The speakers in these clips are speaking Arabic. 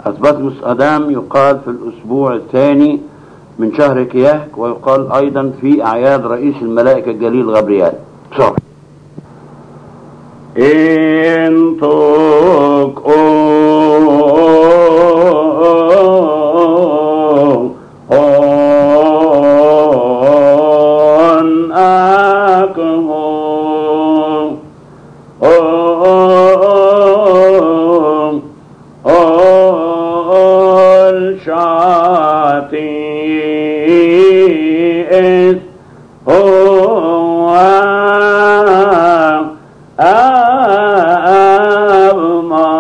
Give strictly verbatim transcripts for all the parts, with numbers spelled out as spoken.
أثبتموس أدام يقال في الأسبوع الثاني من شهر كياك، ويقال أيضا في أعياد رئيس الملائكة الجليل غبريال. بسرعة. انطق أون أكهو أون أول شاتي هو أبما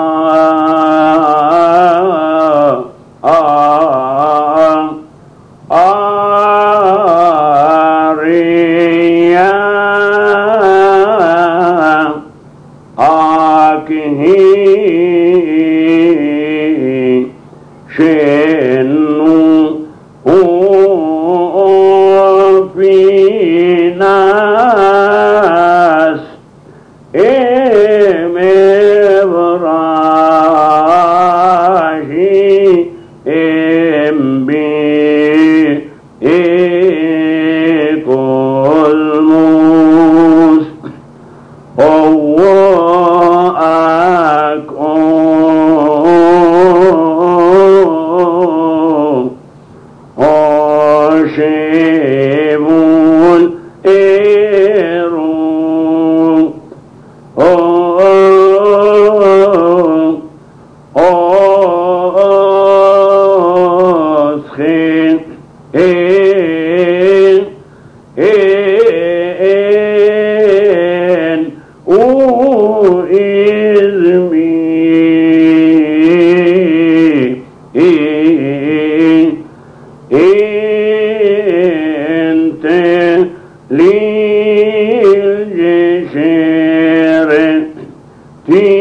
أريا أكهي شنو في ناس إم إبراهي إم بي إكل موس هو أكون أشيبون إيرو أسخين إن إن وإذمي إن إنت للجشير في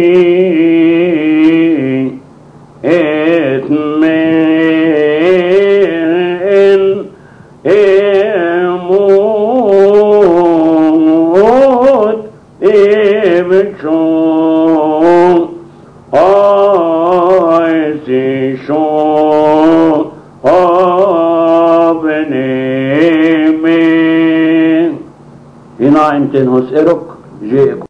إثمين إموت إبشون آيسي شون أبني من هنا انتن هسئرك جيكم